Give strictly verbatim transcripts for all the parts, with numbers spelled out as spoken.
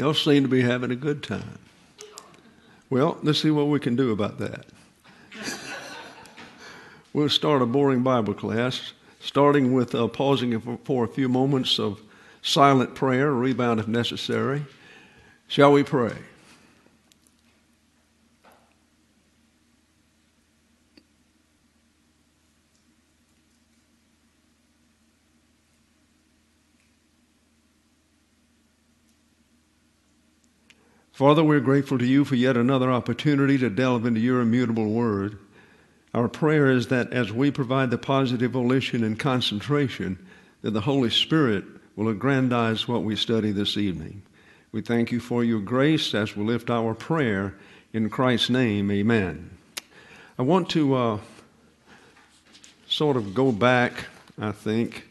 Y'all seem to be having a good time. Well, let's see what we can do about that. We'll start a boring Bible class, starting with uh, pausing for, for a few moments of silent prayer, rebound if necessary. Shall we pray? Father, we're grateful to you for yet another opportunity to delve into your immutable word. Our prayer is that as we provide the positive volition and concentration, that the Holy Spirit will aggrandize what we study this evening. We thank you for your grace as we lift our prayer in Christ's name, amen. I want to uh, sort of go back, I think.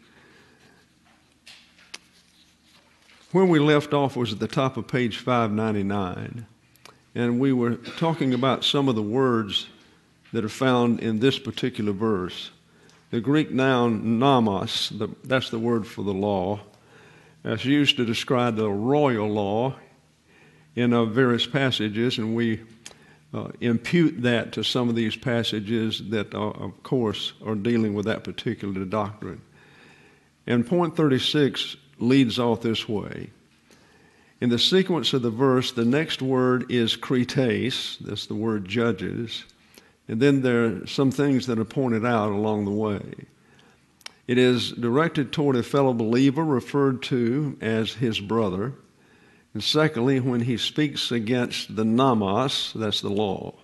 Where we left off was at the top of page five ninety-nine, and we were talking about some of the words that are found in this particular verse. The Greek noun nomos, the, that's the word for the law, as used to describe the royal law in uh, various passages, and we uh, impute that to some of these passages that, uh, of course, are dealing with that particular doctrine. And point thirty-six leads off this way. In the sequence of the verse, the next word is krites, that's the word judges, and then there are some things that are pointed out along the way. It is directed toward a fellow believer referred to as his brother, and secondly, when he speaks against the nomos, that's the law.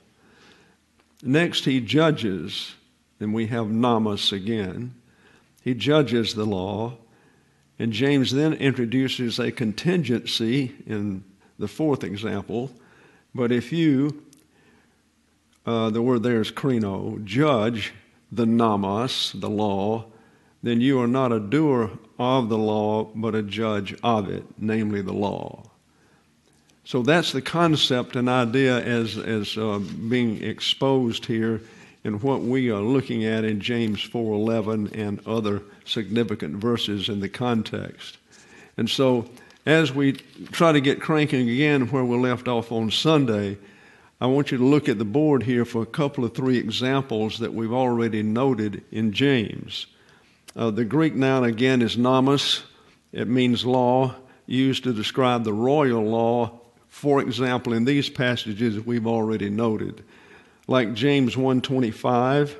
Next, he judges, and we have nomos again. He judges the law. And James then introduces a contingency in the fourth example. But if you, uh, the word there is krino, judge the nomos, the law, then you are not a doer of the law, but a judge of it, namely the law. So that's the concept and idea as, as uh, being exposed here in what we are looking at in James four eleven and other significant verses in the context. And so as we try to get cranking again where we left off on Sunday, I want you to look at the board here for a couple of three examples that we've already noted in James. Uh, the Greek noun again is nomos. It means law, used to describe the royal law, for example, in these passages we've already noted. Like James one twenty-five,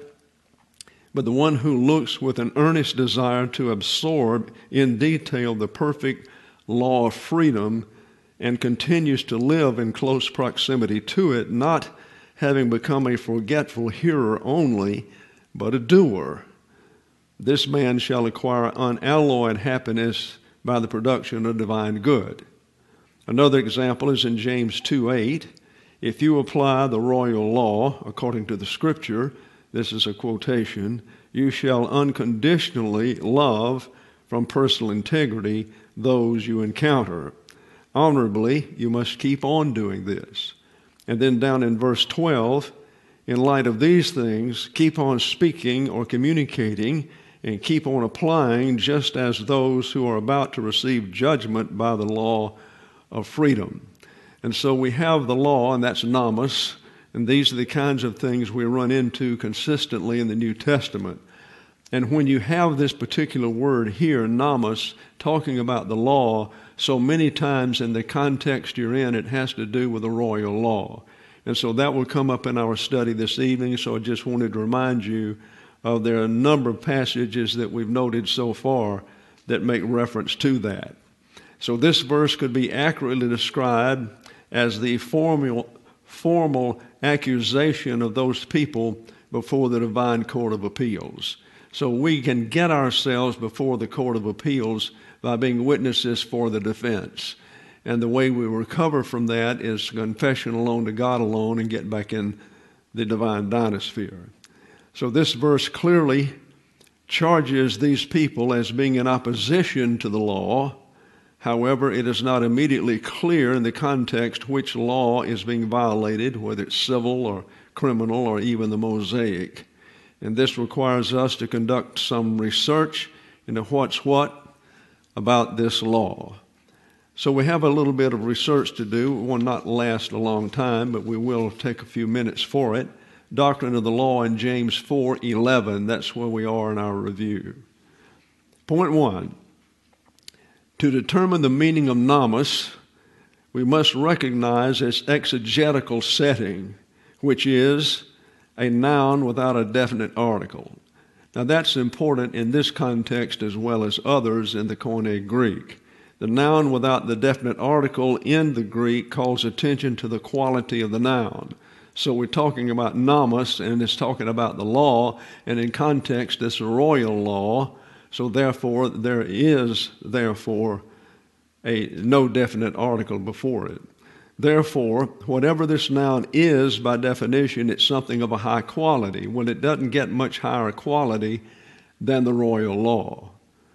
but the one who looks with an earnest desire to absorb in detail the perfect law of freedom and continues to live in close proximity to it, not having become a forgetful hearer only, but a doer. This man shall acquire unalloyed happiness by the production of divine good. Another example is in James two eight. If you apply the royal law according to the scripture, this is a quotation, you shall unconditionally love from personal integrity those you encounter. Honorably, you must keep on doing this. And then down in verse twelve, in light of these things, keep on speaking or communicating and keep on applying just as those who are about to receive judgment by the law of freedom. And so we have the law, and that's nomos, and these are the kinds of things we run into consistently in the New Testament. And when you have this particular word here, nomos, talking about the law, so many times in the context you're in, it has to do with the royal law. And so that will come up in our study this evening, so I just wanted to remind you of there are a number of passages that we've noted so far that make reference to that. So this verse could be accurately described as the formal, formal accusation of those people before the divine court of appeals. So we can get ourselves before the court of appeals by being witnesses for the defense. And the way we recover from that is confession alone to God alone and get back in the divine dynasphere. So this verse clearly charges these people as being in opposition to the law. However, it is not immediately clear in the context which law is being violated, whether it's civil or criminal or even the Mosaic. And this requires us to conduct some research into what's what about this law. So we have a little bit of research to do. It will not last a long time, but we will take a few minutes for it. Doctrine of the Law in James four eleven, that's where we are in our review. Point one, to determine the meaning of namas, we must recognize its exegetical setting, which is a noun without a definite article. Now that's important in this context as well as others in the Koine Greek. The noun without the definite article in the Greek calls attention to the quality of the noun. So we're talking about namas, and it's talking about the law, and in context it's a royal law, so therefore there is, therefore, a no definite article before it. Therefore, whatever this noun is, by definition, it's something of a high quality. Well, it doesn't get much higher quality than the royal law.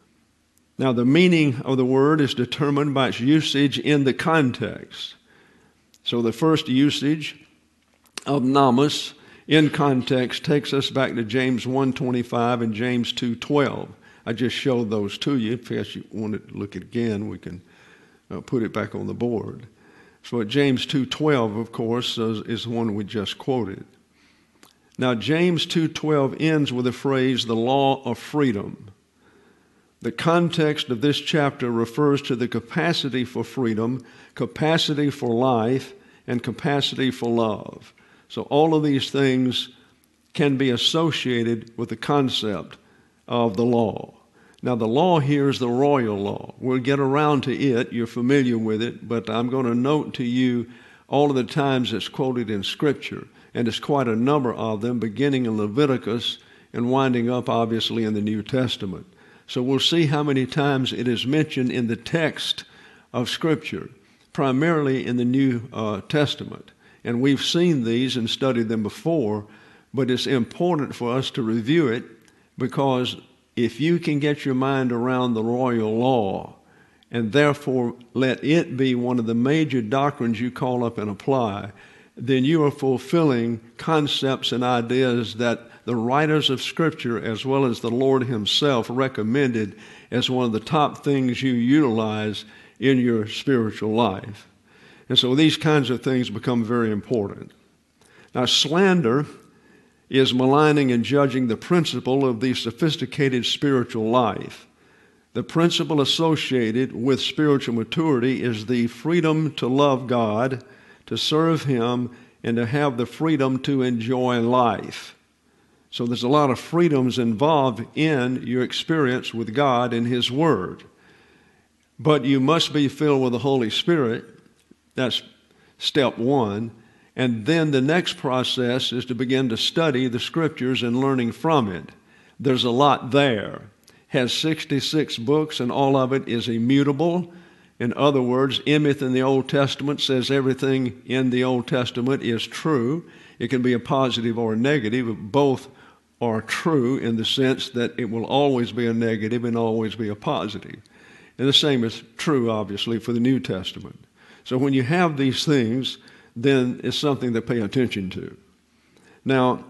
Now, the meaning of the word is determined by its usage in the context. So the first usage of namas in context takes us back to James one twenty-five and James two twelve. I just showed those to you. In case you want to look at it again, we can uh, put it back on the board. So at James two twelve, of course, is, is the one we just quoted. Now, James two twelve ends with the phrase, the law of freedom. The context of this chapter refers to the capacity for freedom, capacity for life, and capacity for love. So all of these things can be associated with the concept of the law. Now, the law here is the royal law. We'll get around to it. You're familiar with it, but I'm going to note to you all of the times it's quoted in Scripture, and it's quite a number of them, beginning in Leviticus and winding up, obviously, in the New Testament. So we'll see how many times it is mentioned in the text of Scripture, primarily in the New uh, Testament. And we've seen these and studied them before, but it's important for us to review it, because if you can get your mind around the royal law and therefore let it be one of the major doctrines you call up and apply, then you are fulfilling concepts and ideas that the writers of Scripture, as well as the Lord Himself, recommended as one of the top things you utilize in your spiritual life. And so these kinds of things become very important. Now, slander is maligning and judging the principle of the sophisticated spiritual life. The principle associated with spiritual maturity is the freedom to love God, to serve Him, and to have the freedom to enjoy life. So there's a lot of freedoms involved in your experience with God and His Word. But you must be filled with the Holy Spirit. That's step one. And then the next process is to begin to study the Scriptures and learning from it. There's a lot there. Has sixty-six books, and all of it is immutable. In other words, Emeth in the Old Testament says everything in the Old Testament is true. It can be a positive or a negative, but both are true in the sense that it will always be a negative and always be a positive. And the same is true, obviously, for the New Testament. So when you have these things, then it's something to pay attention to. Now,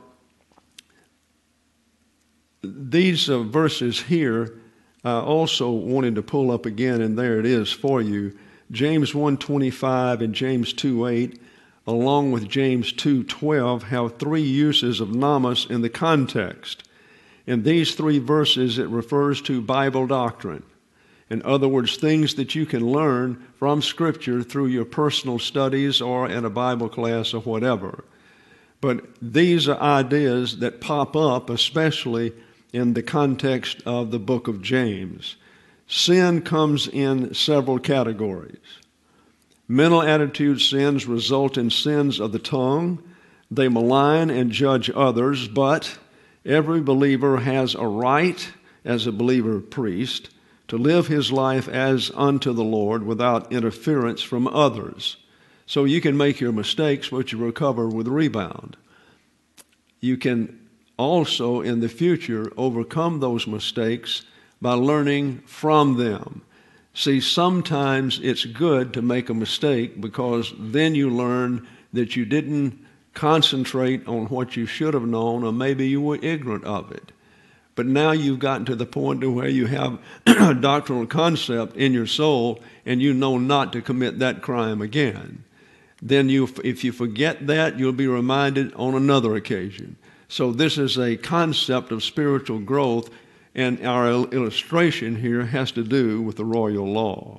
these uh, verses here, I also wanted to pull up again, and there it is for you. James one twenty-five and James two eight, along with James two twelve, have three uses of namas in the context. In these three verses, it refers to Bible doctrine. In other words, things that you can learn from Scripture through your personal studies or in a Bible class or whatever. But these are ideas that pop up, especially in the context of the book of James. Sin comes in several categories. Mental attitude sins result in sins of the tongue. They malign and judge others, but every believer has a right, as a believer priest, to live his life as unto the Lord without interference from others. So you can make your mistakes, but you recover with rebound. You can also, in the future, overcome those mistakes by learning from them. See, sometimes it's good to make a mistake, because then you learn that you didn't concentrate on what you should have known, or maybe you were ignorant of it. but now you've gotten to the point to where you have a doctrinal concept in your soul and you know not to commit that crime again. Then you, if you forget that, you'll be reminded on another occasion. So this is a concept of spiritual growth, and our illustration here has to do with the royal law.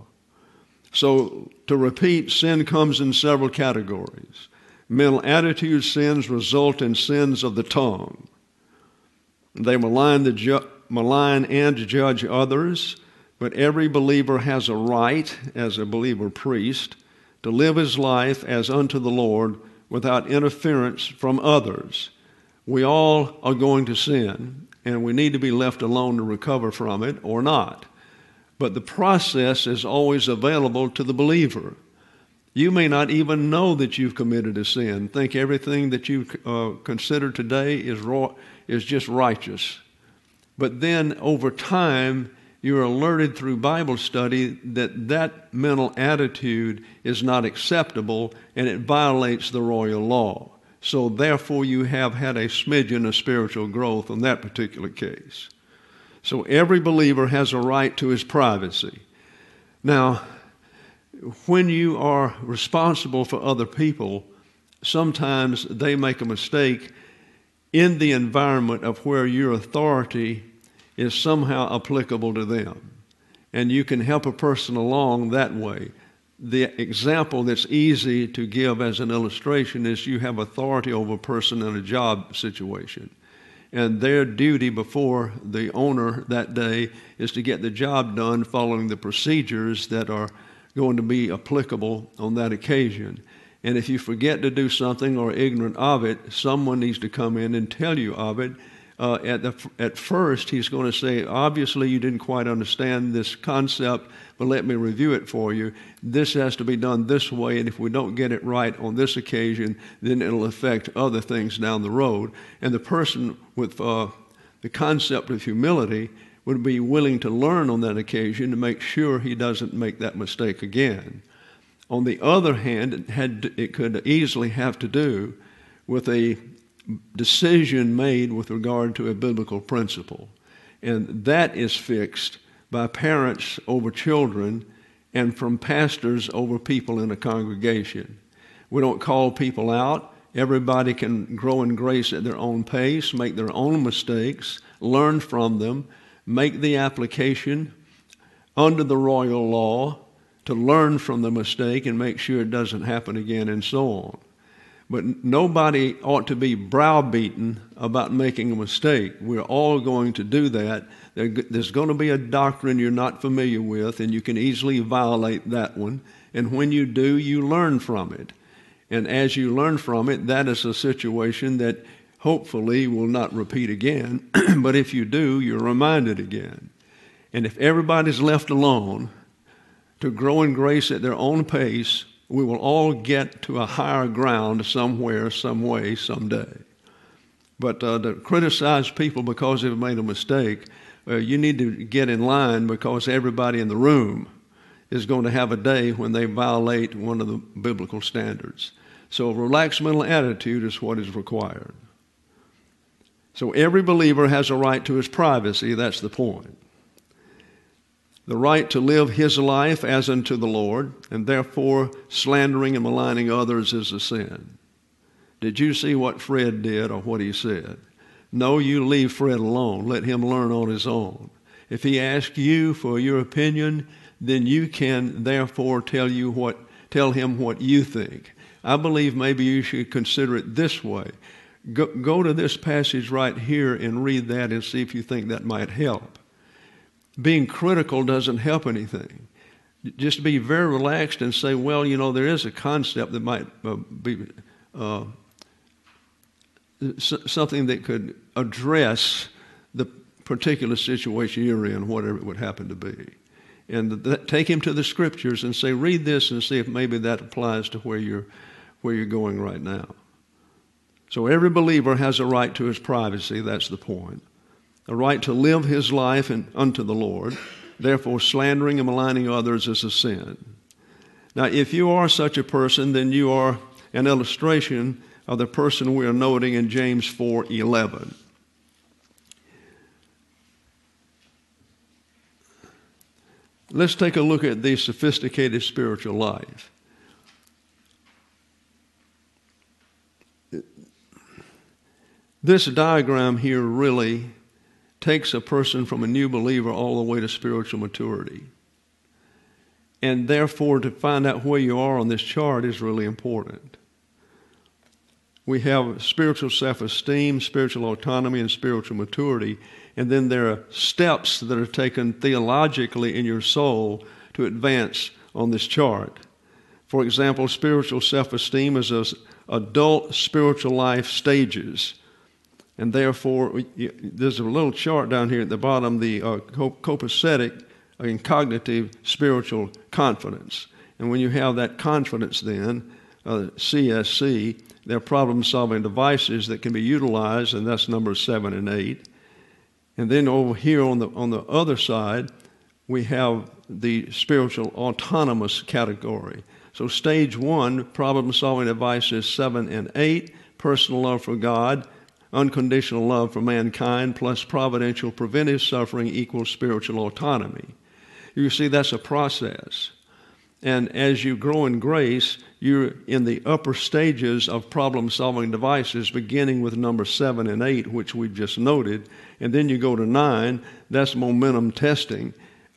So to repeat, sin comes in several categories. Mental attitude sins result in sins of the tongue. They malign, the ju- malign and judge others, but every believer has a right, as a believer priest, to live his life as unto the Lord without interference from others. We all are going to sin, and we need to be left alone to recover from it or not. But the process is always available to the believer. You may not even know that you've committed a sin. Think everything that you uh, consider today is raw, is just righteous. But then over time, you're alerted through Bible study that that mental attitude is not acceptable and it violates the royal law. So therefore, you have had a smidgen of spiritual growth in that particular case. So every believer has a right to his privacy. Now, when you are responsible for other people, sometimes they make a mistake in the environment of where your authority is somehow applicable to them. And you can help a person along that way. The example that's easy to give as an illustration is you have authority over a person in a job situation. And their duty before the owner that day is to get the job done following the procedures that are going to be applicable on that occasion. And if you forget to do something or are ignorant of it, someone needs to come in and tell you of it. Uh, at, the, at first, he's going to say, obviously you didn't quite understand this concept, but let me review it for you. This has to be done this way, and if we don't get it right on this occasion, then it'll affect other things down the road. And the person with uh, the concept of humility would be willing to learn on that occasion to make sure he doesn't make that mistake again. On the other hand, it, had, it could easily have to do with a decision made with regard to a biblical principle. And that is fixed by parents over children and from pastors over people in a congregation. We don't call people out. Everybody can grow in grace at their own pace, make their own mistakes, learn from them, make the application under the royal law to learn from the mistake and make sure it doesn't happen again and so on. But nobody ought to be browbeaten about making a mistake. We're all going to do that. There, there's going to be a doctrine you're not familiar with, and you can easily violate that one. And when you do, you learn from it. And as you learn from it, that is a situation that hopefully will not repeat again. But if you do, you're reminded again. And if everybody's left alone to grow in grace at their own pace, we will all get to a higher ground somewhere, some way, someday. But uh, to criticize people because they've made a mistake, uh, you need to get in line, because everybody in the room is going to have a day when they violate one of the biblical standards. So a relaxed mental attitude is what is required. So every believer has a right to his privacy. That's the point. The right to live his life as unto the Lord, and therefore slandering and maligning others is a sin. Did you see what Fred did or what he said? No, you leave Fred alone. Let him learn on his own. If he asks you for your opinion, then you can therefore tell you what, tell him what you think. I believe maybe you should consider it this way. Go, go to this passage right here and read that and see if you think that might help. Being critical doesn't help anything. Just be very relaxed and say, well, you know, there is a concept that might uh, be uh, s- something that could address the particular situation you're in, whatever it would happen to be. And that, take him to the scriptures and say, read this and see if maybe that applies to where you're, where you're going right now. So every believer has a right to his privacy. That's the point. A right to live his life in, unto the Lord. Therefore, slandering and maligning others is a sin. Now, if you are such a person, then you are an illustration of the person we are noting in James four eleven. let's take a look at the sophisticated spiritual life. This diagram here really takes a person from a new believer all the way to spiritual maturity. And therefore, to find out where you are on this chart is really important. We have spiritual self-esteem, spiritual autonomy, and spiritual maturity. And then there are steps that are taken theologically in your soul to advance on this chart. For example, spiritual self-esteem is as adult spiritual life stages. And therefore, there's a little chart down here at the bottom, the uh, copacetic and cognitive spiritual confidence. And when you have that confidence then, uh, C S C, there are problem-solving devices that can be utilized, and that's numbers seven and eight. And then over here on the on the other side, we have the spiritual autonomous category. So stage one, problem-solving devices seven and eight, personal love for God, unconditional love for mankind, plus providential preventive suffering equals spiritual autonomy. You see, that's a process. And as you grow in grace, you're in the upper stages of problem-solving devices, beginning with number seven and eight, which we've just noted. And then you go to nine, that's momentum testing.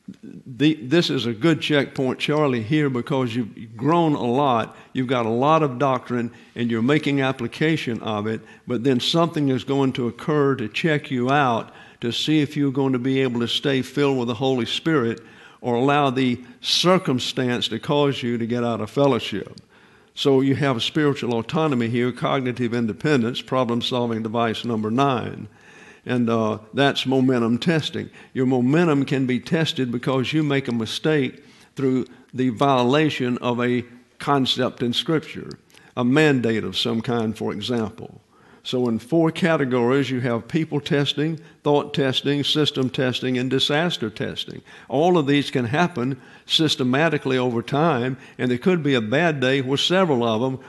The, this is a good checkpoint, Charlie, here because you've grown a lot. You've got a lot of doctrine, and you're making application of it, but then something is going to occur to check you out to see if you're going to be able to stay filled with the Holy Spirit or allow the circumstance to cause you to get out of fellowship. So you have spiritual autonomy here, cognitive independence, problem-solving device number nine. And uh, that's momentum testing. Your momentum can be tested because you make a mistake through the violation of a concept in Scripture, a mandate of some kind, for example. So in four categories, you have people testing, thought testing, system testing, and disaster testing. All of these can happen systematically over time, and there could be a bad day where several of them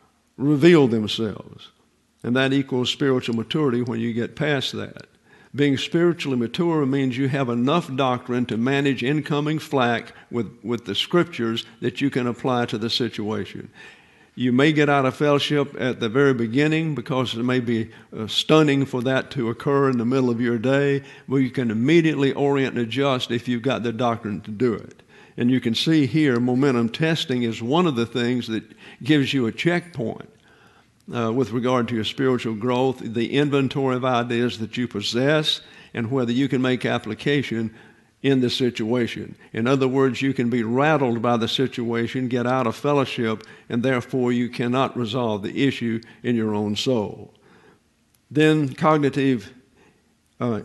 reveal themselves. And that equals spiritual maturity when you get past that. Being spiritually mature means you have enough doctrine to manage incoming flack with, with the Scriptures that you can apply to the situation. You may get out of fellowship at the very beginning because it may be uh, stunning for that to occur in the middle of your day, but you can immediately orient and adjust if you've got the doctrine to do it. And you can see here momentum testing is one of the things that gives you a checkpoint uh, with regard to your spiritual growth, the inventory of ideas that you possess, and whether you can make application in the situation. In other words, you can be rattled by the situation, get out of fellowship, and therefore you cannot resolve the issue in your own soul. Then cognitive uh,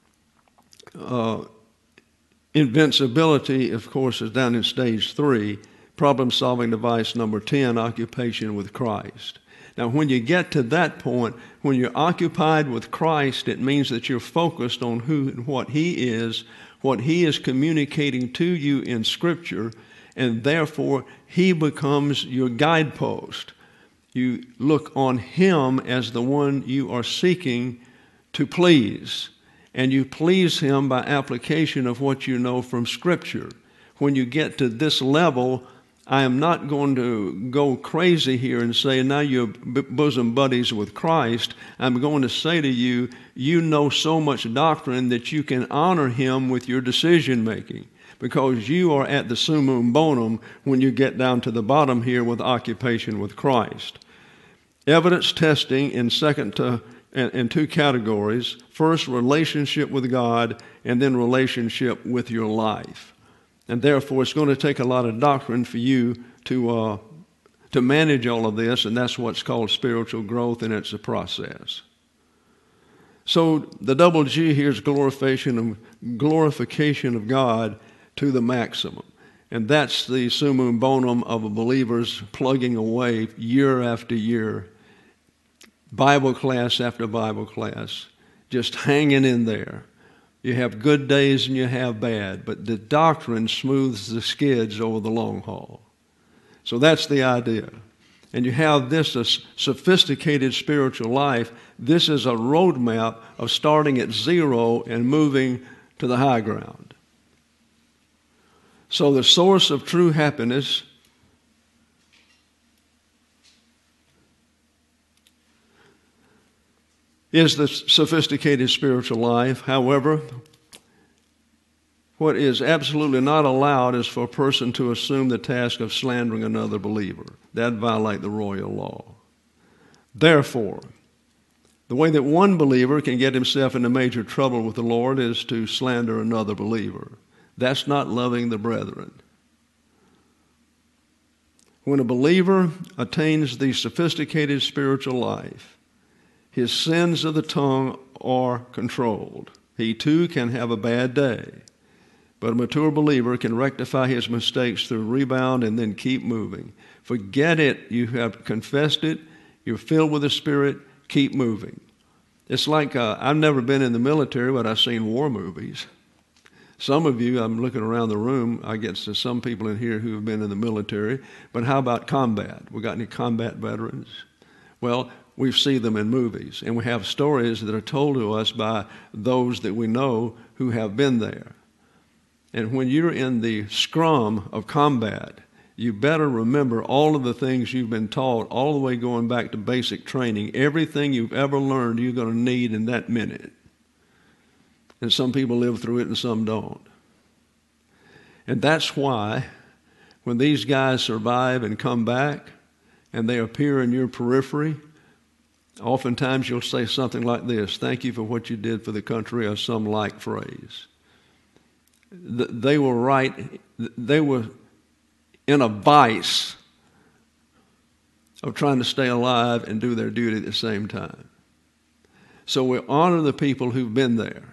uh, invincibility, of course, is down in stage three, problem-solving device number ten, occupation with Christ. Now, when you get to that point, when you're occupied with Christ, it means that you're focused on who and what He is, what He is communicating to you in Scripture, and therefore He becomes your guidepost. You look on Him as the one you are seeking to please, and you please Him by application of what you know from Scripture. When you get to this level, I am not going to go crazy here and say, now you're bosom buddies with Christ. I'm going to say to you, you know so much doctrine that you can honor Him with your decision making, because you are at the summum bonum when you get down to the bottom here with occupation with Christ. Evidence testing in second to in, in two categories. First, relationship with God, and then relationship with your life. And therefore, it's going to take a lot of doctrine for you to uh, to manage all of this, and that's what's called spiritual growth, and it's a process. So the double G here is glorification of, glorification of God to the maximum. And that's the summum bonum of a believer's plugging away year after year, Bible class after Bible class, just hanging in there. You have good days and you have bad, but the doctrine smooths the skids over the long haul. So that's the idea. And you have this a sophisticated spiritual life. This is a roadmap of starting at zero and moving to the high ground. So the source of true happiness is the sophisticated spiritual life. However, what is absolutely not allowed is for a person to assume the task of slandering another believer. That violates the royal law. Therefore, the way that one believer can get himself into major trouble with the Lord is to slander another believer. That's not loving the brethren. When a believer attains the sophisticated spiritual life, his sins of the tongue are controlled. He too can have a bad day. But a mature believer can rectify his mistakes through rebound and then keep moving. Forget it. You have confessed it. You're filled with the Spirit. Keep moving. It's like uh, I've never been in the military, but I've seen war movies. Some of you, I'm looking around the room, I get to some people in here who have been in the military, but how about combat? We got any combat veterans? Well, we see them in movies, and we have stories that are told to us by those that we know who have been there. And when you're in the scrum of combat, you better remember all of the things you've been taught, all the way going back to basic training. Everything you've ever learned, you're going to need in that minute. And some people live through it and some don't. And that's why when these guys survive and come back and they appear in your periphery, oftentimes you'll say something like this: "Thank you for what you did for the country," or some like phrase. They were right. They were in a vice of trying to stay alive and do their duty at the same time. So we honor the people who've been there.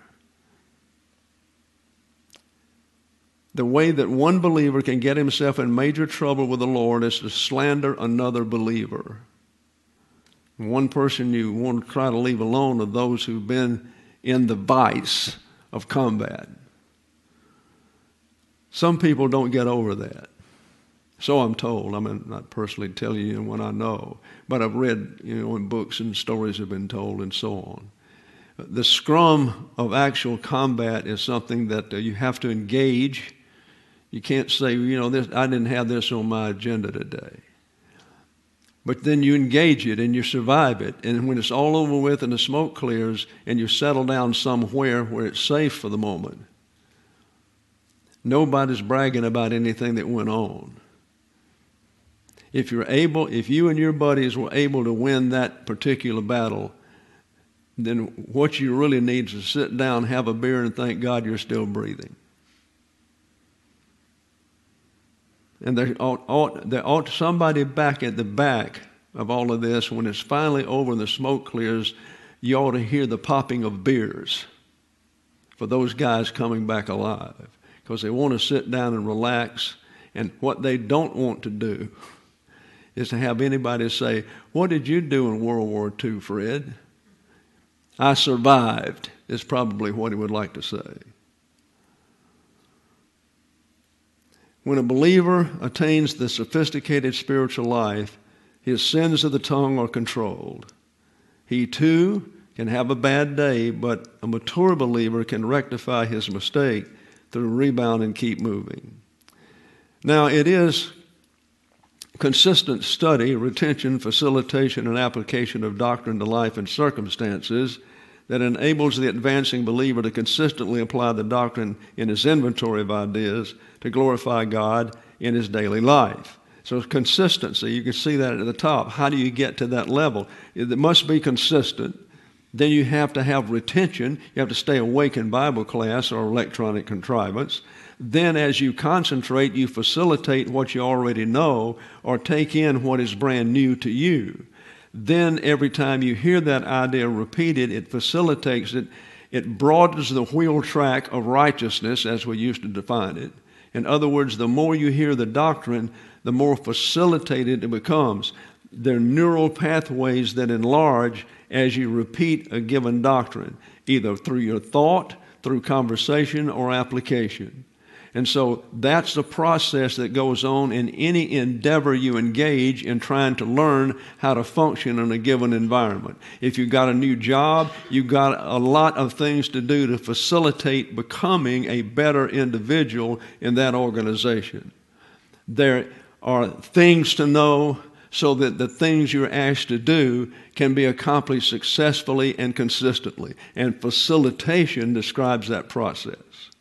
The way that one believer can get himself in major trouble with the Lord is to slander another believer. One person you want to try to leave alone are those who've been in the vice of combat. Some people don't get over that. So I'm told. I'm not personally telling you what I know, but I've read, you know, in books and stories have been told and so on. The scrum of actual combat is something that uh, you have to engage. You can't say, you know, this, I didn't have this on my agenda today. But then you engage it and you survive it. And when it's all over with and the smoke clears and you settle down somewhere where it's safe for the moment, nobody's bragging about anything that went on. If you're able, if you and your buddies were able to win that particular battle, then what you really need is to sit down, have a beer, and thank God you're still breathing. And there ought, ought, there ought somebody back at the back of all of this, when it's finally over and the smoke clears, you ought to hear the popping of beers for those guys coming back alive, because they want to sit down and relax. And what they don't want to do is to have anybody say, "What did you do in World War Two, Fred?" "I survived," is probably what he would like to say. When a believer attains the sophisticated spiritual life, his sins of the tongue are controlled. He too can have a bad day, but a mature believer can rectify his mistake through rebound and keep moving. Now, it is consistent study, retention, facilitation, and application of doctrine to life and circumstances that enables the advancing believer to consistently apply the doctrine in his inventory of ideas to glorify God in his daily life. So consistency, you can see that at the top. How do you get to that level? It must be consistent. Then you have to have retention. You have to stay awake in Bible class or electronic contrivance. Then as you concentrate, you facilitate what you already know or take in what is brand new to you. Then every time you hear that idea repeated, it facilitates it. It broadens the wheel track of righteousness, as we used to define it. In other words, the more you hear the doctrine, the more facilitated it becomes. There are neural pathways that enlarge as you repeat a given doctrine, either through your thought, through conversation, or application. And so that's the process that goes on in any endeavor you engage in trying to learn how to function in a given environment. If you've got a new job, you've got a lot of things to do to facilitate becoming a better individual in that organization. There are things to know so that the things you're asked to do can be accomplished successfully and consistently. And facilitation describes that process.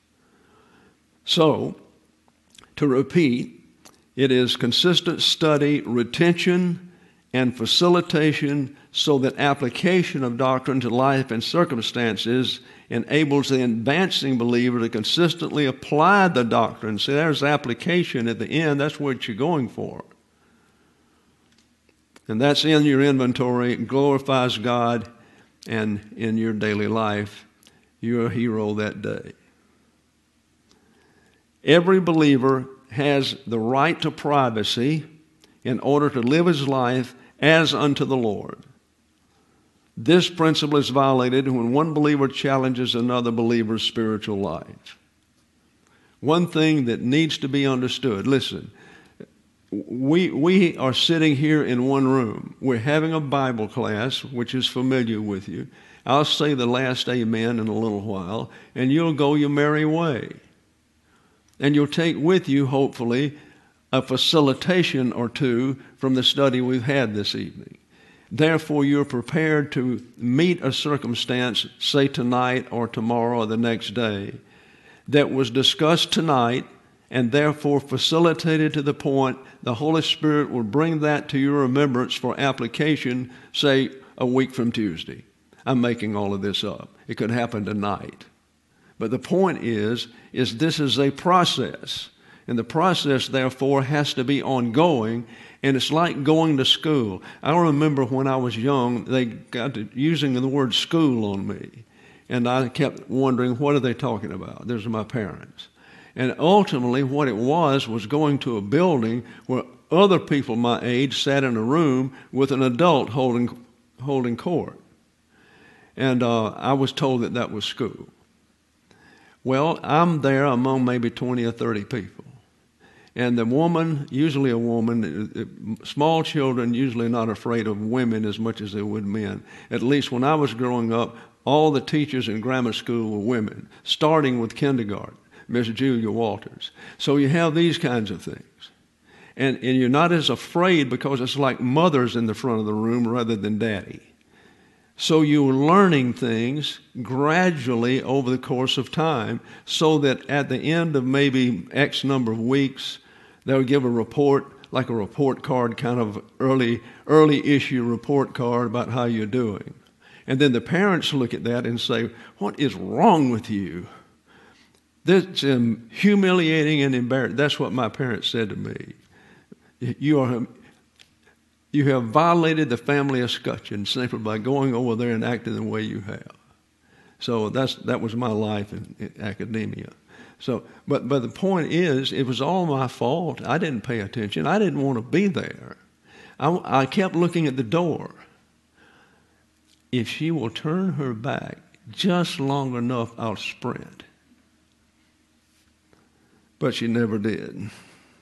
So, to repeat, it is consistent study, retention, and facilitation so that application of doctrine to life and circumstances enables the advancing believer to consistently apply the doctrine. See, there's application at the end. That's what you're going for. And that's in your inventory. It glorifies God, and in your daily life, you're a hero that day. Every believer has the right to privacy in order to live his life as unto the Lord. This principle is violated when one believer challenges another believer's spiritual life. One thing that needs to be understood, listen, we, we are sitting here in one room. We're having a Bible class, which is familiar with you. I'll say the last amen in a little while, and you'll go your merry way. And you'll take with you, hopefully, a facilitation or two from the study we've had this evening. Therefore, you're prepared to meet a circumstance, say tonight or tomorrow or the next day, that was discussed tonight and therefore facilitated to the point the Holy Spirit will bring that to your remembrance for application, say, a week from Tuesday. I'm making all of this up. It could happen tonight. But the point is, is this is a process. And the process, therefore, has to be ongoing. And it's like going to school. I remember when I was young, they got to using the word school on me. And I kept wondering, what are they talking about? Those are my parents. And ultimately, what it was, was going to a building where other people my age sat in a room with an adult holding, holding court. And uh, I was told that that was school. Well, I'm there among maybe twenty or thirty people. And the woman, usually a woman, small children usually not afraid of women as much as they would men. At least when I was growing up, all the teachers in grammar school were women, starting with kindergarten, Miss Julia Walters. So you have these kinds of things. And, and you're not as afraid because it's like mothers in the front of the room rather than daddy. So you're learning things gradually over the course of time so that at the end of maybe X number of weeks, they'll give a report, like a report card, kind of early, early issue report card about how you're doing. And then the parents look at that and say, what is wrong with you? That's um, humiliating and embarrassing. That's what my parents said to me. You are... You have violated the family escutcheon simply by going over there and acting the way you have. So that's that was my life in, in academia. So, but but the point is, it was all my fault. I didn't pay attention. I didn't want to be there. I, I kept looking at the door. If she will turn her back just long enough, I'll sprint. But she never did.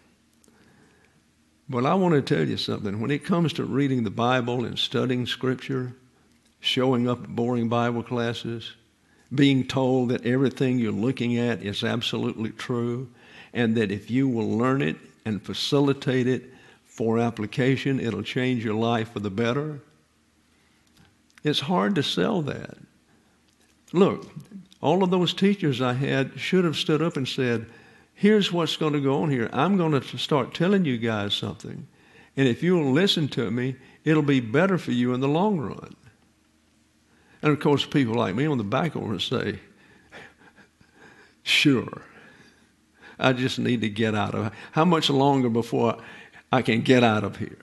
But I want to tell you something. When it comes to reading the Bible and studying Scripture, showing up at boring Bible classes, being told that everything you're looking at is absolutely true, and that if you will learn it and facilitate it for application, it'll change your life for the better, it's hard to sell that. Look, all of those teachers I had should have stood up and said, here's what's going to go on here. I'm going to start telling you guys something. And if you'll listen to me, it'll be better for you in the long run. And of course, people like me on the back will say, sure, I just need to get out of here. How much longer before I can get out of here?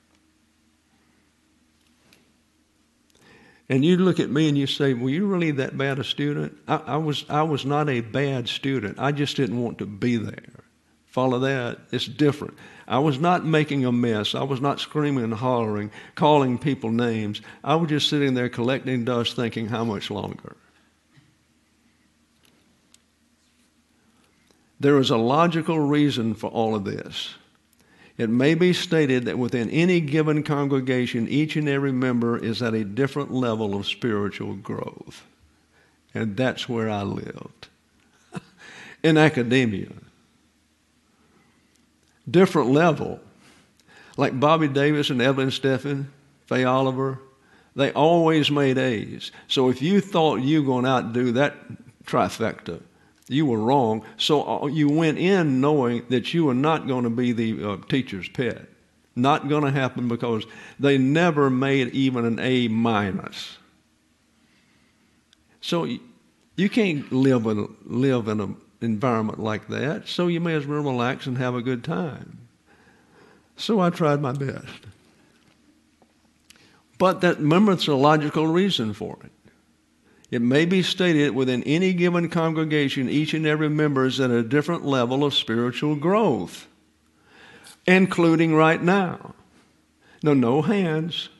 And you look at me and you say, were you really that bad a student? I, I was I was not a bad student. I just didn't want to be there. Follow that? It's different. I was not making a mess. I was not screaming and hollering, calling people names. I was just sitting there collecting dust thinking, how much longer? There is a logical reason for all of this. It may be stated that within any given congregation, each and every member is at a different level of spiritual growth. And that's where I lived. In academia. Different level. Like Bobby Davis and Evelyn Steffen, Faye Oliver, they always made A's. So if you thought you were going to outdo that trifecta, you were wrong. So you went in knowing that you were not going to be the uh, teacher's pet. Not going to happen, because they never made even an A minus. So you can't live in, live in an environment like that. So you may as well relax and have a good time. So I tried my best. But that, remember, it's a logical reason for it. It may be stated within any given congregation, each and every member is at a different level of spiritual growth, including right now. No, no hands.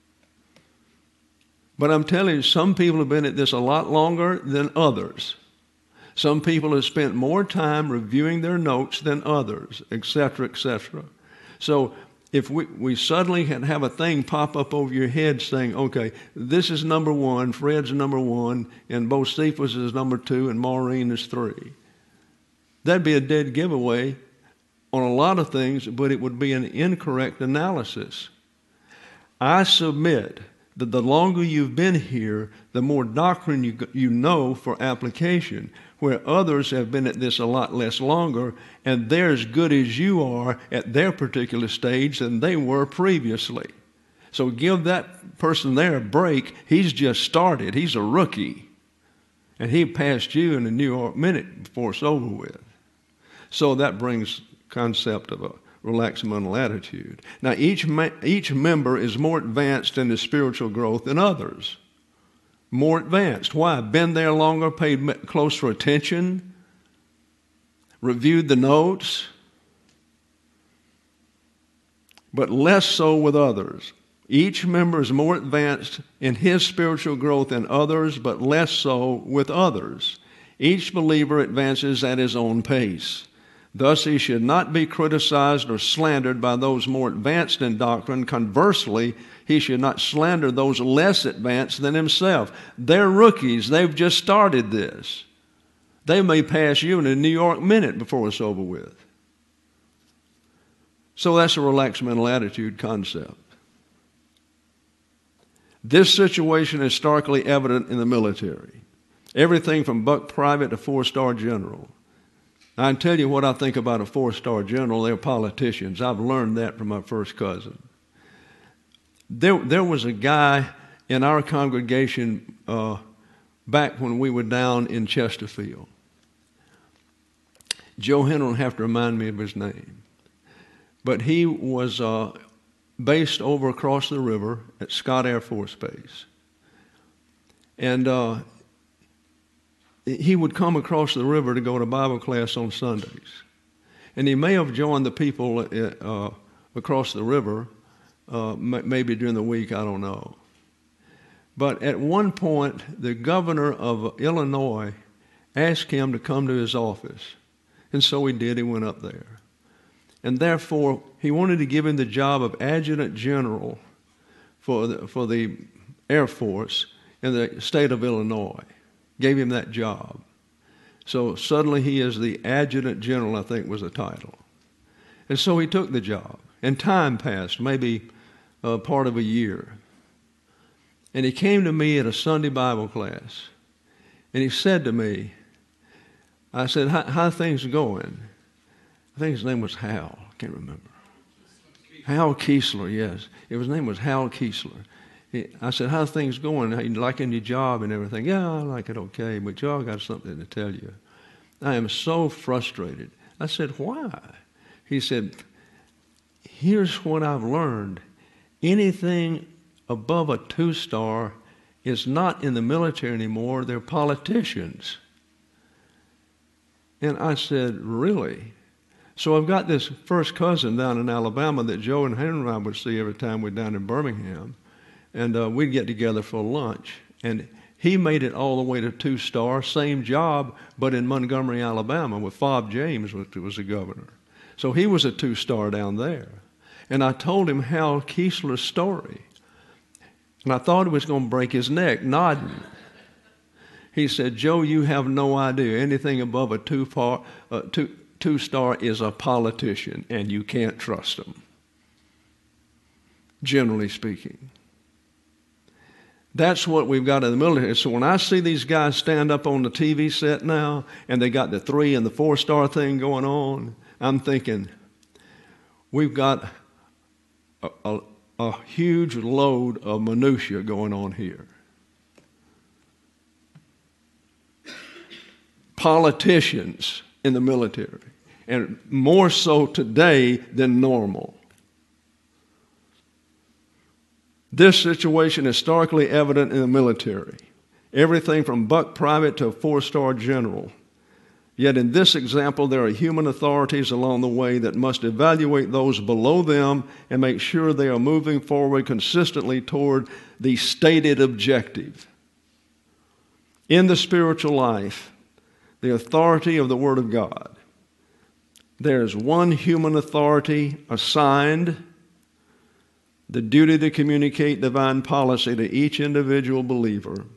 But I'm telling you, some people have been at this a lot longer than others. Some people have spent more time reviewing their notes than others, et cetera, et cetera. So if we, we suddenly can have a thing pop up over your head saying, okay, this is number one, Fred's number one, and Bo Cephas is number two, and Maureen is three. That'd be a dead giveaway on a lot of things, but it would be an incorrect analysis. I submit that the longer you've been here, the more doctrine you, you know for application, where others have been at this a lot less longer, and they're as good as you are at their particular stage than they were previously. So give that person there a break. He's just started. He's a rookie. And he passed you in a New York minute before it's over with. So that brings concept of a relaxed mental attitude. Now, each, me- each member is more advanced in his spiritual growth than others. More advanced. Why? Been there longer, paid closer attention, reviewed the notes, but less so with others. Each member is more advanced in his spiritual growth than others, but less so with others. Each believer advances at his own pace. Thus, he should not be criticized or slandered by those more advanced in doctrine. Conversely, he should not slander those less advanced than himself. They're rookies. They've just started this. They may pass you in a New York minute before it's over with. So that's a relaxed mental attitude concept. This situation is starkly evident in the military. Everything from buck private to four-star general. I can tell you what I think about a four-star general. They're politicians. I've learned that from my first cousin. There, there was a guy in our congregation uh, back when we were down in Chesterfield. Joe Henry will have to remind me of his name. But he was uh, based over across the river at Scott Air Force Base. And uh, he would come across the river to go to Bible class on Sundays. And he may have joined the people uh, across the river, uh, maybe during the week, I don't know. But at one point, the governor of Illinois asked him to come to his office. And so he did. He went up there. And therefore, he wanted to give him the job of adjutant general for the, for the Air Force in the state of Illinois. Gave him that job. So suddenly he is the adjutant general, I think was the title. And so he took the job. And time passed, maybe uh, part of a year. And he came to me at a Sunday Bible class. And he said to me, I said, how, how are things going? I think his name was Hal. I can't remember. Hal Kiesler, yes. His name was Hal Kiesler. I said, how's things going? How you liking your job and everything? Yeah, I like it okay, but y'all got something to tell you. I am so frustrated. I said, why? He said, here's what I've learned. Anything above a two-star is not in the military anymore. They're politicians. And I said, really? So I've got this first cousin down in Alabama that Joe and Henry and I would see every time we're down in Birmingham. And uh, we'd get together for lunch. And He made it all the way to two-star, same job, but in Montgomery, Alabama, with Fob James, which was the governor. So he was a two-star down there. And I told him Hal Keesler's story. And I thought he was going to break his neck, nodding. He said, Joe, you have no idea. Anything above a two-star uh, two, two star is a politician, and you can't trust them, generally speaking. That's what we've got in the military. So when I see these guys stand up on the T V set now, and they got the three and the four-star thing going on, I'm thinking, we've got a, a, a huge load of minutia going on here. Politicians in the military, and more so today than normal. This situation is starkly evident in the military. Everything from buck private to a four-star general. Yet in this example, there are human authorities along the way that must evaluate those below them and make sure they are moving forward consistently toward the stated objective. In the spiritual life, the authority of the Word of God, there is one human authority assigned, the duty to communicate divine policy to each individual believer,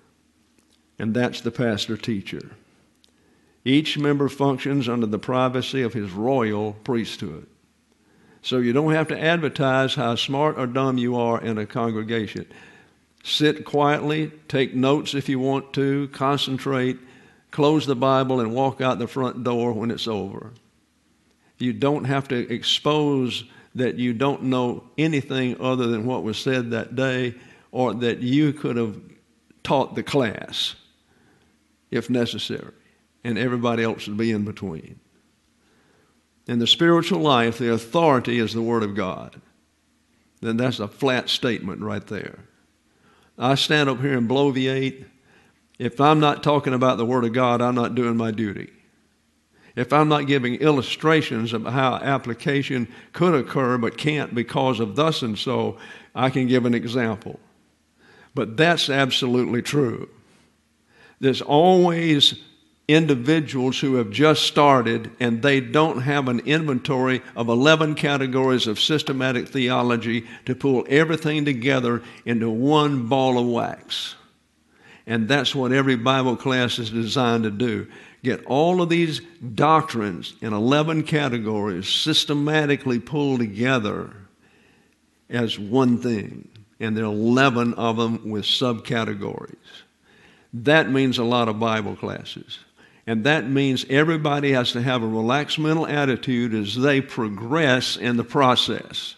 and that's the pastor-teacher. Each member functions under the privacy of his royal priesthood. So you don't have to advertise how smart or dumb you are in a congregation. Sit quietly, take notes if you want to, concentrate, close the Bible, and walk out the front door when it's over. You don't have to expose that you don't know anything other than what was said that day, or that you could have taught the class if necessary, and everybody else would be in between. In the spiritual life, the authority is the Word of God. Then that's a flat statement right there. I stand up here and bloviate. If I'm not talking about the Word of God, I'm not doing my duty. If I'm not giving illustrations of how application could occur but can't because of thus and so, I can give an example. But that's absolutely true. There's always individuals who have just started and they don't have an inventory of eleven categories of systematic theology to pull everything together into one ball of wax. And that's what every Bible class is designed to do. Get all of these doctrines in eleven categories systematically pulled together as one thing. And there are eleven of them with subcategories. That means a lot of Bible classes. And that means everybody has to have a relaxed mental attitude as they progress in the process.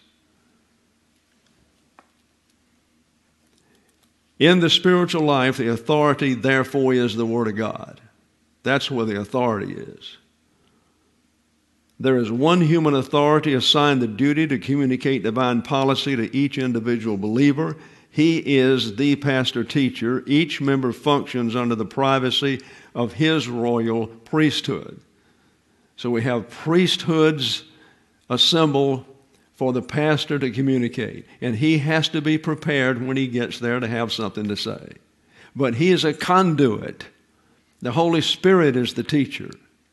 In the spiritual life, the authority, therefore, is the Word of God. That's where the authority is. There is one human authority assigned the duty to communicate divine policy to each individual believer. He is the pastor-teacher. Each member functions under the privacy of his royal priesthood. So we have priesthoods assemble for the pastor to communicate. And he has to be prepared when he gets there to have something to say. But he is a conduit. The Holy Spirit is the teacher.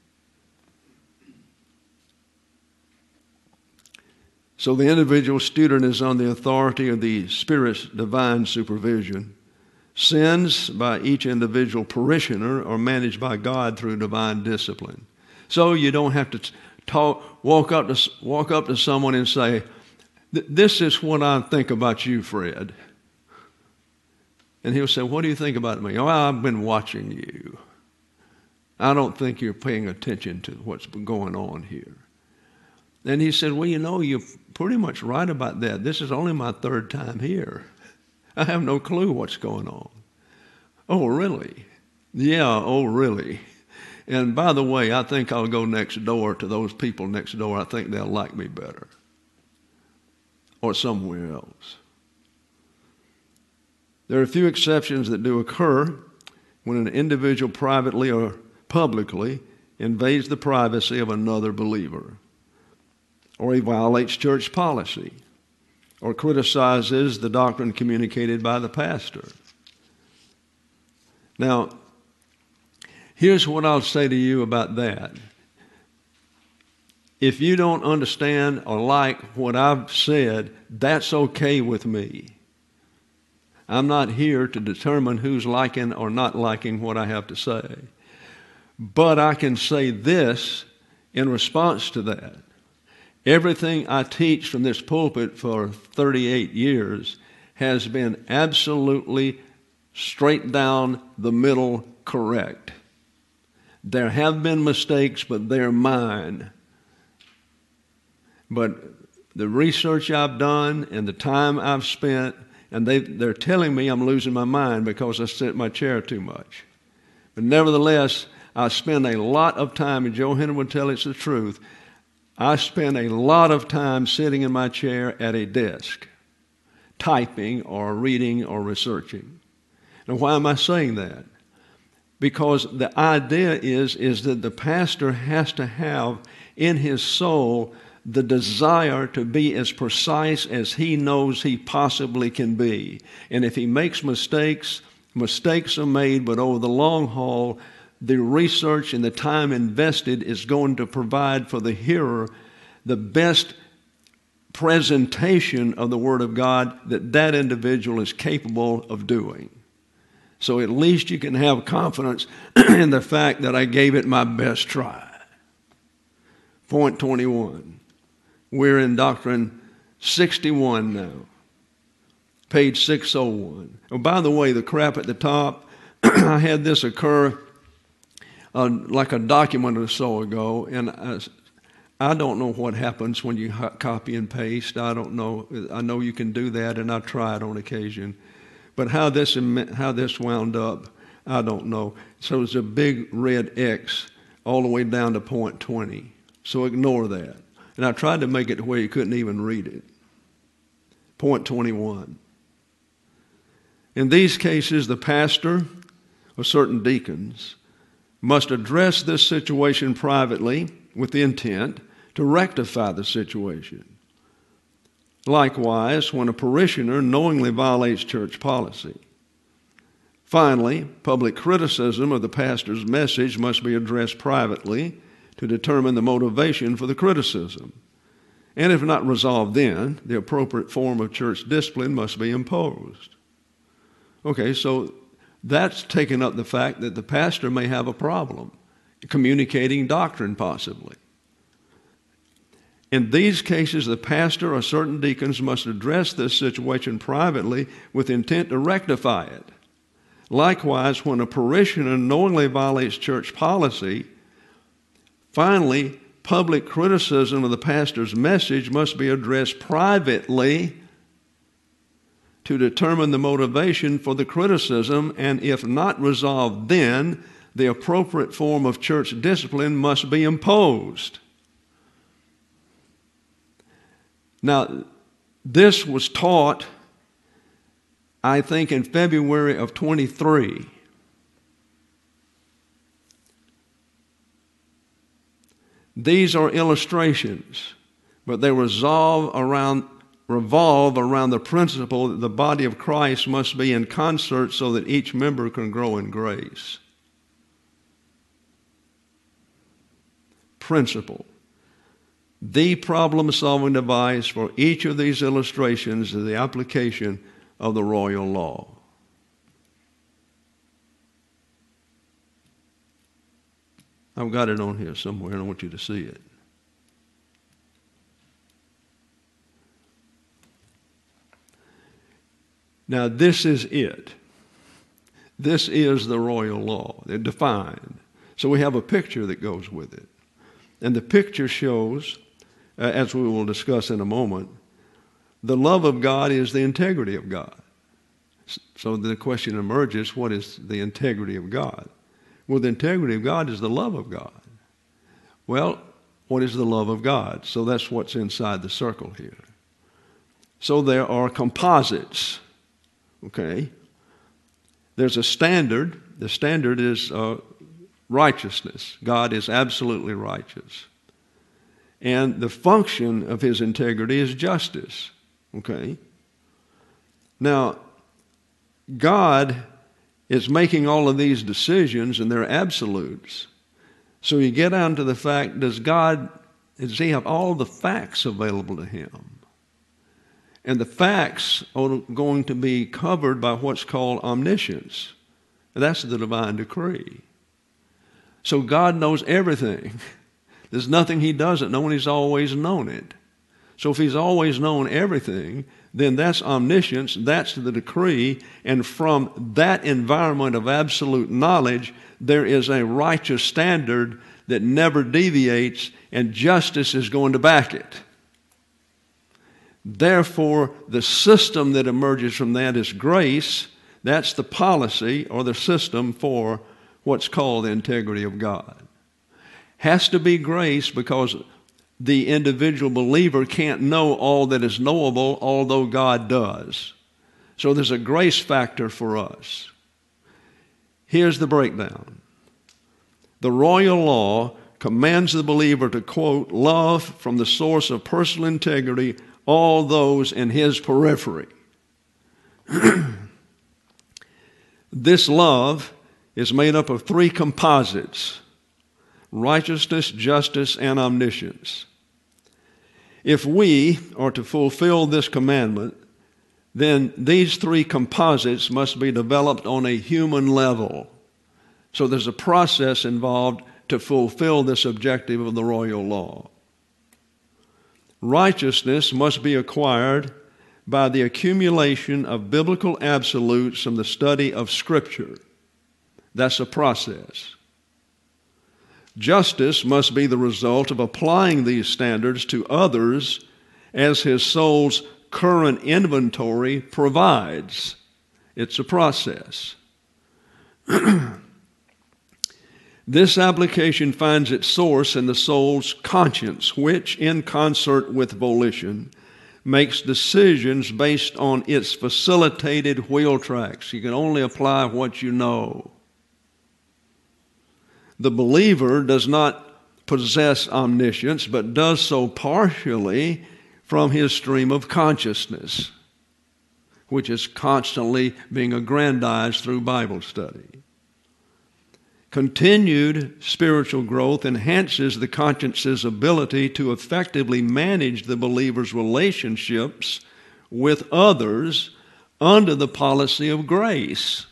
So the individual student is on the authority of the Spirit's divine supervision. Sins by each individual parishioner are managed by God through divine discipline. So you don't have to talk, walk up to walk up to someone and say, "This is what I think about you, Fred." And he'll say, "What do you think about me?" "Oh, I've been watching you. I don't think you're paying attention to what's been going on here." And he said, "Well, you know, you're pretty much right about that. This is only my third time here. I have no clue what's going on." "Oh, really?" "Yeah, oh, really. And by the way, I think I'll go next door to those people next door. I think they'll like me better." Or somewhere else. There are a few exceptions that do occur when an individual privately or publicly invades the privacy of another believer, or he violates church policy, or criticizes the doctrine communicated by the pastor. Now, here's what I'll say to you about that. If you don't understand or like what I've said, that's okay with me. I'm not here to determine who's liking or not liking what I have to say. But I can say this in response to that. Everything I teach from this pulpit for thirty-eight years has been absolutely straight down the middle correct. There have been mistakes, but they're mine. But the research I've done and the time I've spent, and they, they're telling me I'm losing my mind because I sit in my chair too much. But nevertheless, I spend a lot of time, and Joe Henry would tell us the truth, I spend a lot of time sitting in my chair at a desk, typing or reading or researching. Now, why am I saying that? Because the idea is, is that the pastor has to have in his soul the desire to be as precise as he knows he possibly can be. And if he makes mistakes, mistakes are made, but over the long haul, the research and the time invested is going to provide for the hearer the best presentation of the Word of God that that individual is capable of doing. So at least you can have confidence in the fact that I gave it my best try. Point twenty-one. We're in Doctrine sixty-one now, page six oh one. Oh, by the way, the crap at the top, I had this occur uh, like a document or so ago, and I, I don't know what happens when you copy and paste. I don't know. I know you can do that, and I try it on occasion. But how this how this wound up, I don't know. So it's a big red X all the way down to point twenty. So ignore that. And I tried to make it to where you couldn't even read it. Point twenty-one. In these cases, the pastor or certain deacons must address this situation privately with the intent to rectify the situation. Likewise, when a parishioner knowingly violates church policy. Finally, public criticism of the pastor's message must be addressed privately to determine the motivation for the criticism. And if not resolved then, the appropriate form of church discipline must be imposed. Okay, so that's taking up the fact that the pastor may have a problem communicating doctrine possibly. In these cases, the pastor or certain deacons must address this situation privately with intent to rectify it. Likewise, when a parishioner knowingly violates church policy, finally, public criticism of the pastor's message must be addressed privately to determine the motivation for the criticism, and if not resolved then, the appropriate form of church discipline must be imposed. Now, this was taught, I think, in February of twenty-three. These are illustrations, but they resolve around, revolve around the principle that the body of Christ must be in concert so that each member can grow in grace. Principle. The problem-solving device for each of these illustrations is the application of the royal law. I've got it on here somewhere, and I want you to see it. Now, this is it. This is the royal law. They're defined. So we have a picture that goes with it. And the picture shows, uh, as we will discuss in a moment, the love of God is the integrity of God. So the question emerges, what is the integrity of God? Well, the integrity of God is the love of God. Well, what is the love of God? So that's what's inside the circle here. So there are composites, okay? There's a standard. The standard is uh, righteousness. God is absolutely righteous. And the function of his integrity is justice, okay? Now, God is making all of these decisions, and they're absolutes. So you get down to the fact, does God, does he have all the facts available to him? And the facts are going to be covered by what's called omniscience. That's the divine decree. So God knows everything. There's nothing he doesn't know, and he's always known it. So if he's always known everything, then that's omniscience, that's the decree, and from that environment of absolute knowledge, there is a righteous standard that never deviates, and justice is going to back it. Therefore, the system that emerges from that is grace. That's the policy or the system for what's called the integrity of God. Has to be grace because the individual believer can't know all that is knowable, although God does. So there's a grace factor for us. Here's the breakdown. The royal law commands the believer to, quote, love from the source of personal integrity all those in his periphery. This love is made up of three composites: righteousness, justice, and omniscience. If we are to fulfill this commandment, then these three composites must be developed on a human level. So there's a process involved to fulfill this objective of the royal law. Righteousness must be acquired by the accumulation of biblical absolutes from the study of Scripture. That's a process. Justice must be the result of applying these standards to others as his soul's current inventory provides. It's a process. This application finds its source in the soul's conscience, which, in concert with volition, makes decisions based on its facilitated wheel tracks. You can only apply what you know. The believer does not possess omniscience, but does so partially from his stream of consciousness, which is constantly being aggrandized through Bible study. Continued spiritual growth enhances the conscience's ability to effectively manage the believer's relationships with others under the policy of grace.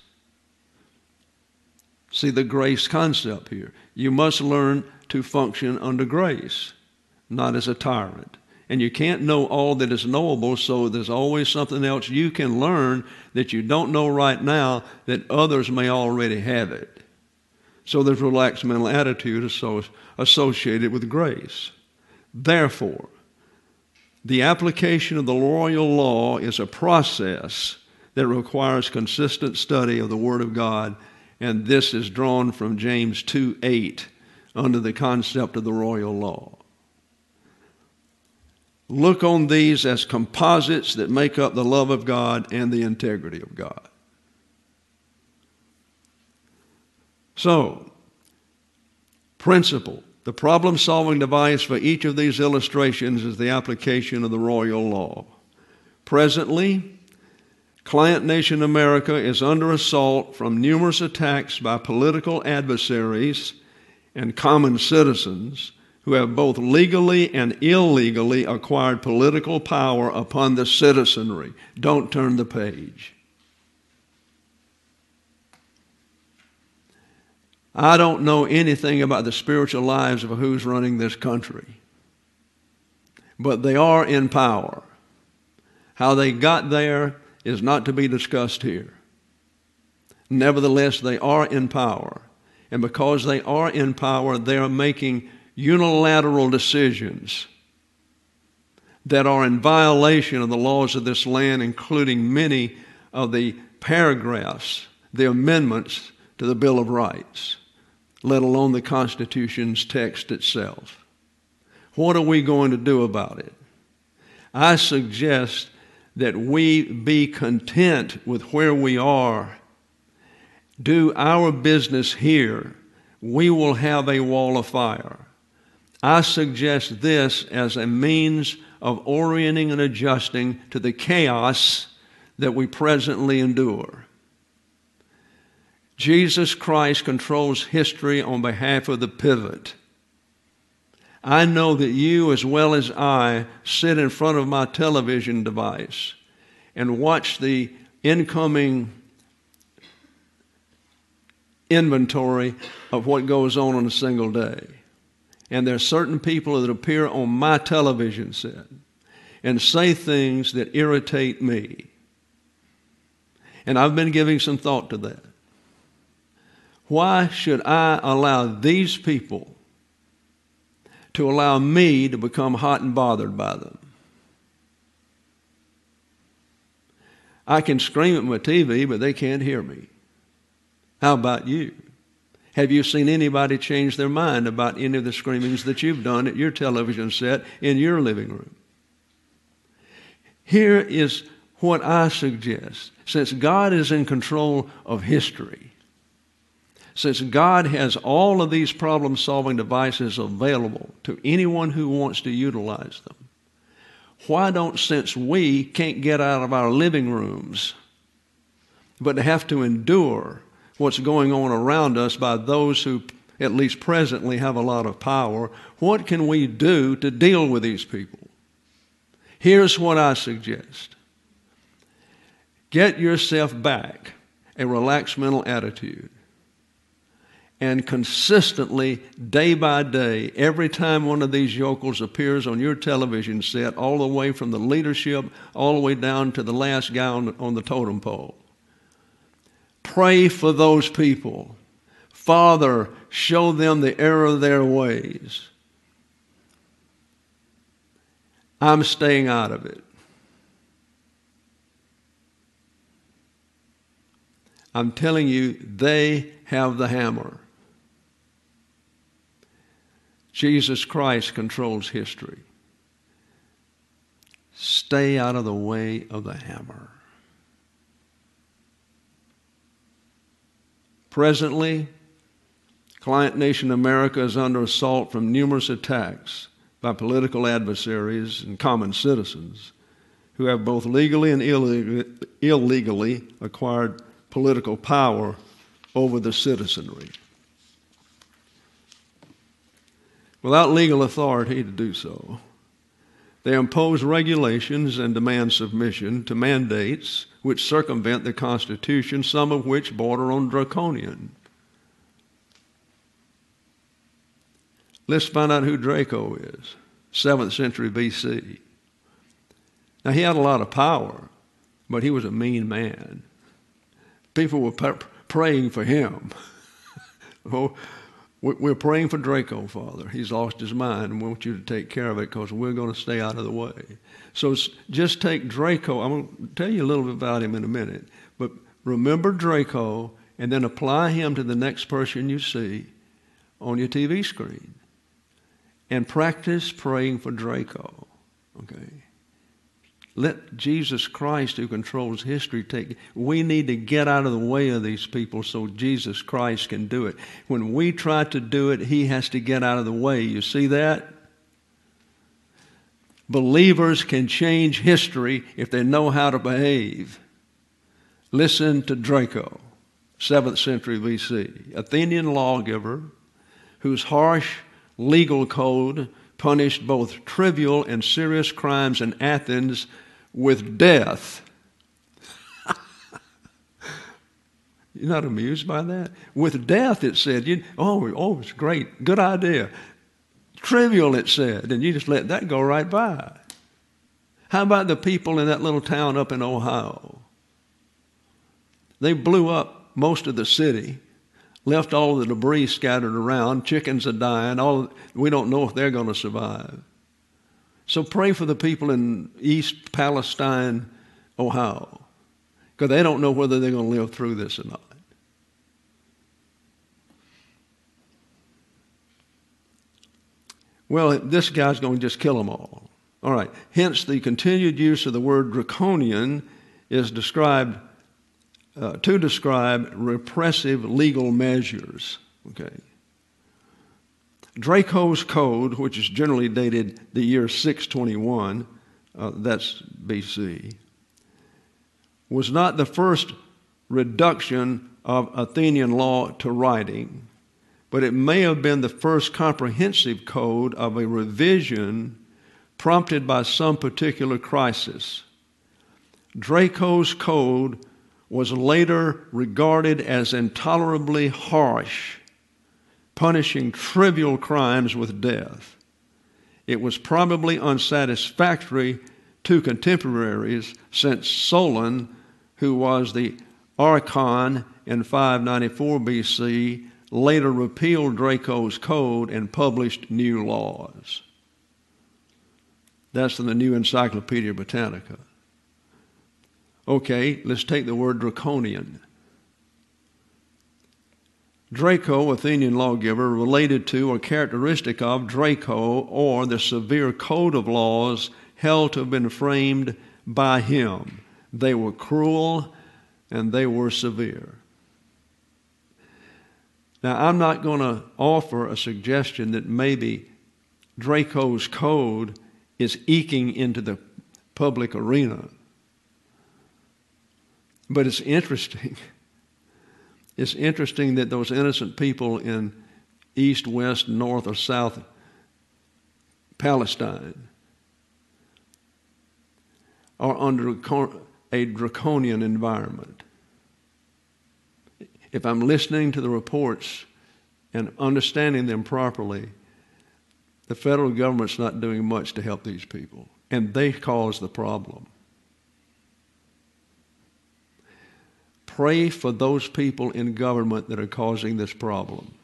See the grace concept here. You must learn to function under grace, not as a tyrant. And you can't know all that is knowable, so there's always something else you can learn that you don't know right now that others may already have it. So there's relaxed mental attitude associated with grace. Therefore, the application of the royal law is a process that requires consistent study of the Word of God, and this is drawn from James two eight under the concept of the royal law. Look on these as composites that make up the love of God and the integrity of God. So, principle. The problem-solving device for each of these illustrations is the application of the royal law. Presently, client nation America is under assault from numerous attacks by political adversaries and common citizens who have both legally and illegally acquired political power upon the citizenry. Don't turn the page. I don't know anything about the spiritual lives of who's running this country, but they are in power. How they got there is not to be discussed here. Nevertheless, they are in power, and because they are in power, they are making unilateral decisions that are in violation of the laws of this land, including many of the paragraphs, the amendments to the Bill of Rights, let alone the Constitution's text itself. What are we going to do about it? I suggest that we be content with where we are, do our business here. We will have a wall of fire. I suggest this as a means of orienting and adjusting to the chaos that we presently endure. Jesus Christ controls history on behalf of the pivot. I know that you, as well as I, sit in front of my television device and watch the incoming inventory of what goes on on a single day. And there are certain people that appear on my television set and say things that irritate me. And I've been giving some thought to that. Why should I allow these people to allow me to become hot and bothered by them? I can scream at my T V, but they can't hear me. How about you? Have you seen anybody change their mind about any of the screamings that you've done at your television set in your living room? Here is what I suggest. Since God is in control of history, since God has all of these problem-solving devices available to anyone who wants to utilize them, why don't, since we can't get out of our living rooms, but have to endure what's going on around us by those who, at least presently, have a lot of power, what can we do to deal with these people? Here's what I suggest. Get yourself back a relaxed mental attitude. And consistently, day by day, every time one of these yokels appears on your television set, all the way from the leadership, all the way down to the last guy on the, on the totem pole, pray for those people. Father, show them the error of their ways. I'm staying out of it. I'm telling you, they have the hammer. Jesus Christ controls history. Stay out of the way of the hammer. Presently, client nation America is under assault from numerous attacks by political adversaries and common citizens who have both legally and illegally, illegally acquired political power over the citizenry, without legal authority to do so. They impose regulations and demand submission to mandates which circumvent the Constitution, some of which border on draconian. Let's find out who Draco is, seventh century B C. Now, he had a lot of power, but he was a mean man. People were p- praying for him. Oh, we're praying for Draco, Father. He's lost his mind, and we want you to take care of it because we're going to stay out of the way. So just take Draco. I'm going to tell you a little bit about him in a minute. But remember Draco, and then apply him to the next person you see on your T V screen. And practice praying for Draco. Okay? Let Jesus Christ, who controls history, take. We need to get out of the way of these people so Jesus Christ can do it. When we try to do it, he has to get out of the way. You see that? Believers can change history if they know how to behave. Listen to Draco, seventh century B C, Athenian lawgiver whose harsh legal code punished both trivial and serious crimes in Athens with death. You're not amused by that? With death, it said. You, oh, oh, it's great. Good idea. Trivial, it said. And you just let that go right by. How about the people in that little town up in Ohio? They blew up most of the city, left all the debris scattered around. Chickens are dying. All, we don't know if they're going to survive. So pray for the people in East Palestine, Ohio, because they don't know whether they're going to live through this or not. Well, this guy's going to just kill them all. All right. Hence, the continued use of the word draconian is described uh, to describe repressive legal measures. Okay. Draco's Code, which is generally dated the year six twenty-one, uh, that's B C, was not the first reduction of Athenian law to writing, but it may have been the first comprehensive code of a revision prompted by some particular crisis. Draco's code was later regarded as intolerably harsh, punishing trivial crimes with death. It was probably unsatisfactory to contemporaries, since Solon, who was the archon in five ninety-four B C, later repealed Draco's code and published new laws. That's in the New Encyclopedia Britannica. Okay, let's take the word draconian. Draco, Athenian lawgiver, related to or characteristic of Draco, or the severe code of laws held to have been framed by him. They were cruel and they were severe. Now, I'm not going to offer a suggestion that maybe Draco's code is eking into the public arena. But it's interesting. It's interesting that those innocent people in east, west, north, or south Palestine are under a draconian environment. If I'm listening to the reports and understanding them properly, the federal government's not doing much to help these people, and they cause the problem. Pray for those people in government that are causing this problem.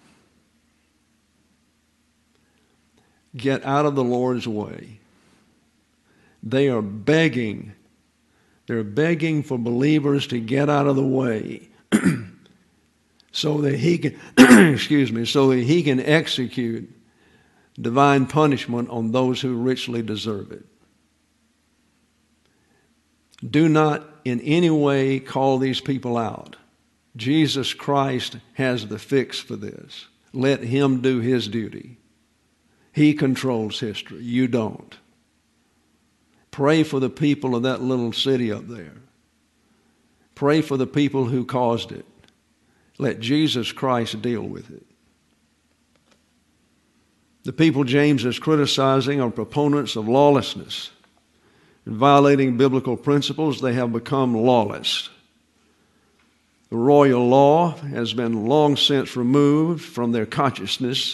Get out of the Lord's way. They are begging. They're begging for believers to get out of the way so that he can, excuse me, so that he can execute divine punishment on those who richly deserve it. Do not in any way call these people out. Jesus Christ has the fix for this. Let him do his duty. He controls history. You don't. Pray for the people of that little city up there. Pray for the people who caused it. Let Jesus Christ deal with it. The people James is criticizing are proponents of lawlessness. In violating biblical principles, they have become lawless. The royal law has been long since removed from their consciousness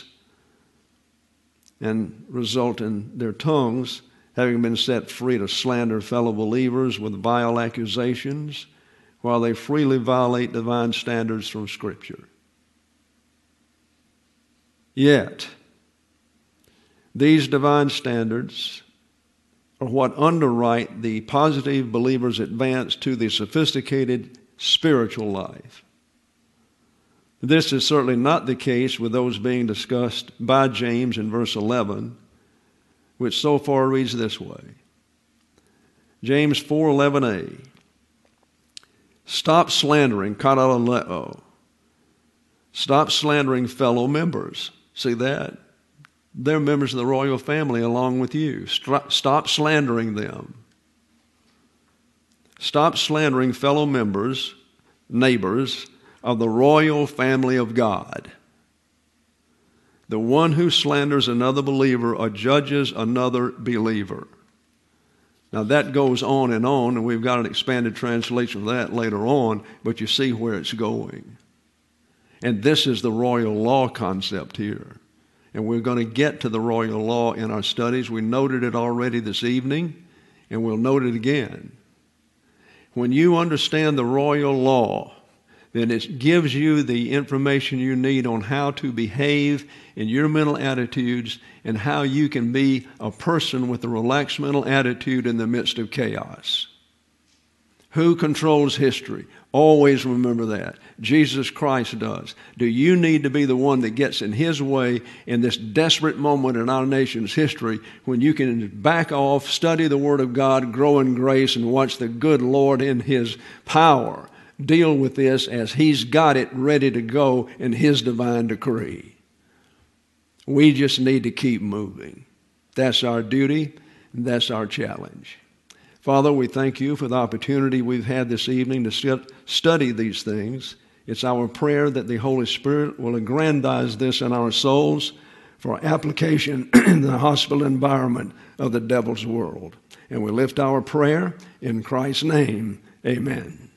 and result in their tongues having been set free to slander fellow believers with vile accusations while they freely violate divine standards from Scripture. Yet, these divine standards are what underwrite the positive believer's advance to the sophisticated spiritual life. This is certainly not the case with those being discussed by James in verse eleven, which so far reads this way. James four eleven a. Stop slandering, kataleo. Stop slandering fellow members. See that? They're members of the royal family along with you. Stop slandering them. Stop slandering fellow members, neighbors of the royal family of God. The one who slanders another believer or judges another believer. Now that goes on and on, and we've got an expanded translation of that later on, but you see where it's going. And this is the royal law concept here. And we're going to get to the royal law in our studies. We noted it already this evening, and we'll note it again. When you understand the royal law, then it gives you the information you need on how to behave in your mental attitudes and how you can be a person with a relaxed mental attitude in the midst of chaos. Who controls history? Always remember that. Jesus Christ does. Do you need to be the one that gets in his way in this desperate moment in our nation's history when you can back off, study the Word of God, grow in grace, and watch the good Lord in his power deal with this as he's got it ready to go in his divine decree? We just need to keep moving. That's our duty, and that's our challenge. Father, we thank you for the opportunity we've had this evening to stu- study these things. It's our prayer that the Holy Spirit will aggrandize this in our souls for application in the hostile environment of the devil's world. And we lift our prayer in Christ's name. Amen.